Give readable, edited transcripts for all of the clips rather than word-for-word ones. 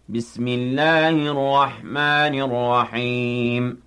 بسم الله الرحمن الرحيم.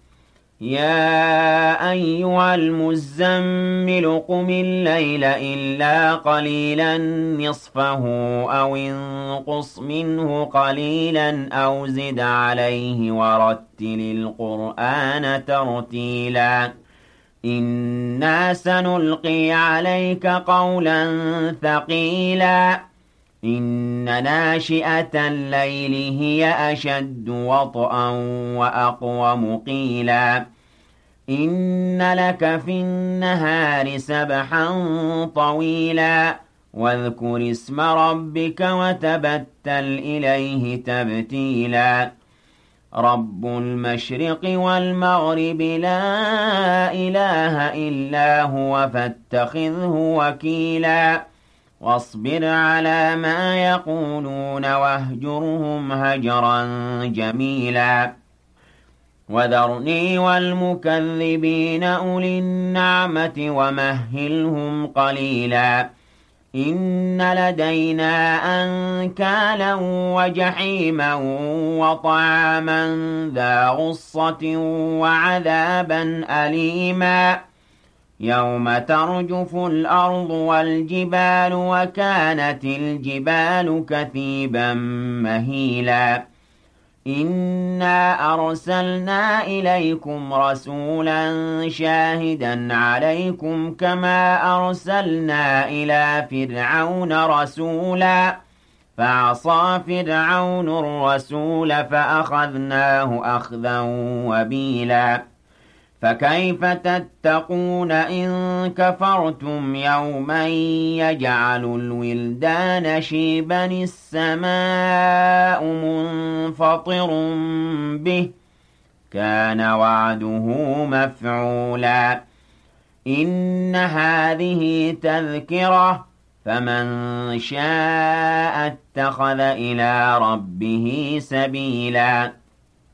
يا أيها المزمل قم الليل إلا قليلا نصفه أو انقص منه قليلا أو زد عليه ورتل القرآن ترتيلا. إنا سنلقي عليك قولا ثقيلا. إن ناشئة الليل هي أشد وطئا وأقوم قيلا. إن لك في النهار سبحا طويلا. واذكر اسم ربك وتبتل إليه تبتيلا. رب المشرق والمغرب لا إله إلا هو فاتخذه وكيلا. واصبر على ما يقولون واهجرهم هجرا جميلا. وذرني والمكذبين أولي النعمة ومهلهم قليلا. إن لدينا أنكالا وجحيما وطعاما ذا غصة وعذابا أليما. يوم ترجف الأرض والجبال وكانت الجبال كثيبا مهيلا. إنا أرسلنا إليكم رسولا شاهدا عليكم كما أرسلنا إلى فرعون رسولا. فعصى فرعون الرسول فأخذناه أخذا وبيلا. فكيف تتقون إن كفرتم يوما يجعل الولدان شيبا السماء منفطر به كان وعده مفعولا. إن هذه تذكرة فمن شاء اتخذ إلى ربه سبيلا.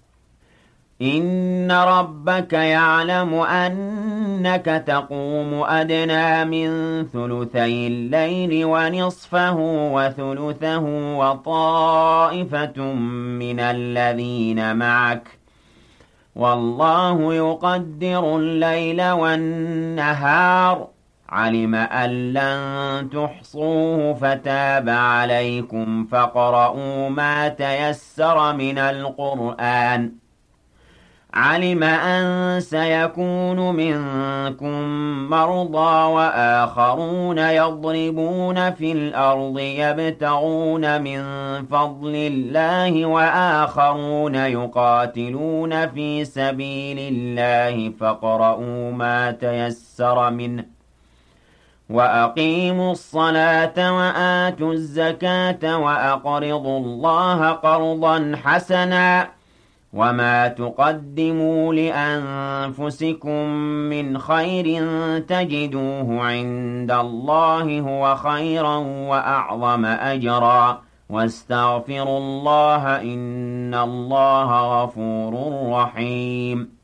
إن ربك يعلم أنك تقوم أدنى من ثلثي الليل ونصفه وثلثه وطائفة من الذين معك والله يقدر الليل والنهار. علم أن لن تحصوه فتاب عليكم فاقرؤوا ما تيسر من القرآن. علم أن سيكون منكم مرضى وآخرون يضربون في الأرض يبتغون من فضل الله وآخرون يقاتلون في سبيل الله فاقرؤوا ما تيسر منه. وأقيموا الصلاة وآتوا الزكاة وأقرضوا الله قرضا حسنا. وما تقدموا لأنفسكم من خير تجدوه عند الله هو خيرا وأعظم أجرا. واستغفروا الله إن الله غفور رحيم.